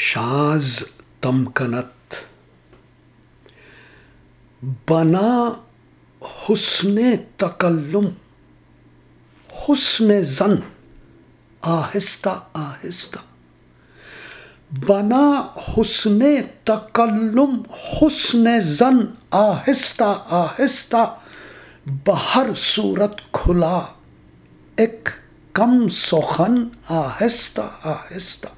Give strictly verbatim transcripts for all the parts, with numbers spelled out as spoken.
शाज तमकनत बना हुस्ने तकल्लुम हुस्ने जन आहिस्ता आहिस्ता बना हुस्ने तकल्लुम हुस्ने जन आहिस्ता आहिस्ता बहर सूरत खुला एक कम सुखन आहिस्ता आहिस्ता।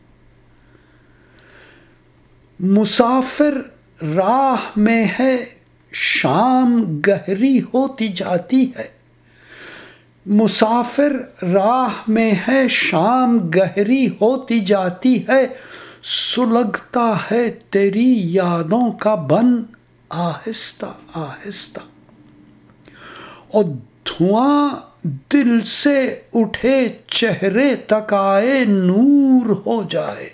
मुसाफिर राह में है शाम गहरी होती जाती है, मुसाफिर राह में है शाम गहरी होती जाती है, सुलगता है तेरी यादों का बन आहिस्ता आहिस्ता। और धुआं दिल से उठे चेहरे तक आए नूर हो जाए,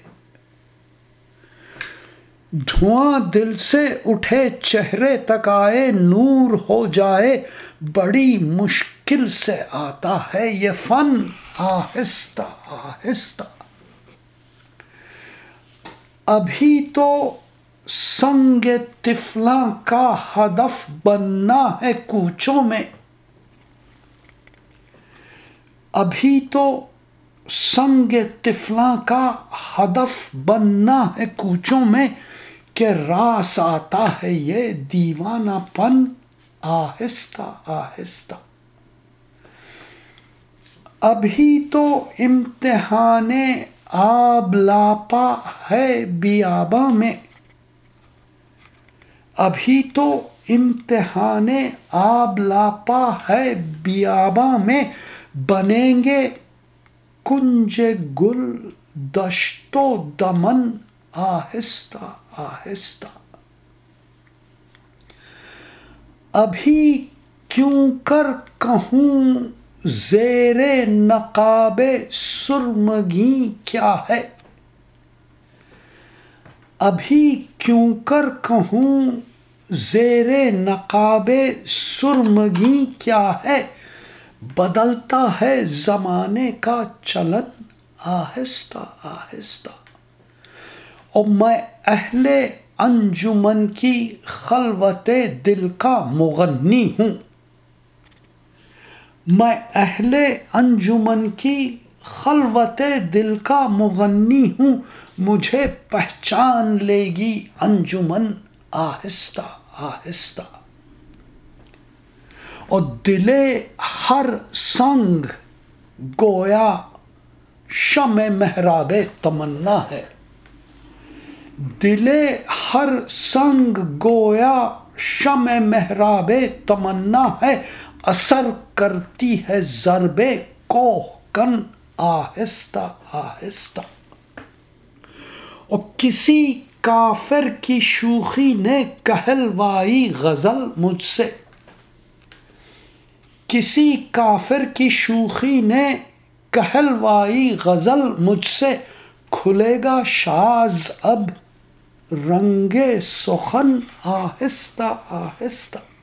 धुआं दिल से उठे चेहरे तक आए नूर हो जाए, बड़ी मुश्किल से आता है ये फन आहिस्ता आहिस्ता। अभी तो संग तिफला का हदफ बनना है कूचों में, अभी तो संग तिफला का हदफ बनना है कूचों में, के रास आता है ये दीवानापन आहिस्ता आहिस्ता। अभी तो इम्तिहाने आब लापा है बियाबा में, अभी तो इम्तिहाने आब लापा है बियाबा में, बनेंगे कुंज गुल दश्तो दमन आहिस्ता आहिस्ता। अभी क्यों कर कहूँ ज़ेरे नकाबे सुरमगी क्या है, अभी क्यों कर कहूँ ज़ेरे नकाबे सुरमगी क्या है, बदलता है ज़माने का चलन आहिस्ता आहिस्ता। और मैं अहले अंजुमन की खलवते दिल का मुगन्नी हूँ, मैं अहले अंजुमन की खलवते दिल का मुगन्नी हूँ, मुझे पहचान लेगी अंजुमन आहिस्ता आहिस्ता। और दिले हर संग गोया शमे महराबे तमन्ना है, दिले हर संग गोया शमे महराबे तमन्ना है, असर करती है ज़रबे कोह कन आहिस्ता आहिस्ता। और किसी काफिर की शूखी ने कहलवाई गज़ल मुझसे, किसी काफिर की शूखी ने कहलवाई गज़ल मुझसे, खुलेगा शाज अब रंगे सुखन आहिस्ता आहिस्ता।